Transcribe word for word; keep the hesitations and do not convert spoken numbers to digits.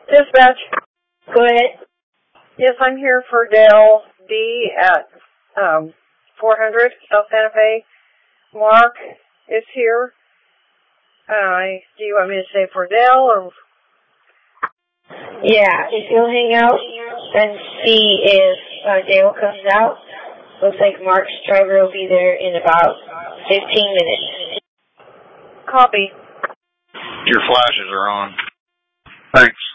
Dispatch. Go ahead. Yes, I'm here for Dale D at um, four hundred South Santa Fe. Mark is here. Uh, do you want me to say for Dale or? Yeah, if you'll hang out and see if uh, Dale comes out. Looks like Mark's driver will be there in about fifteen minutes. Copy. Your flashes are on. Thanks.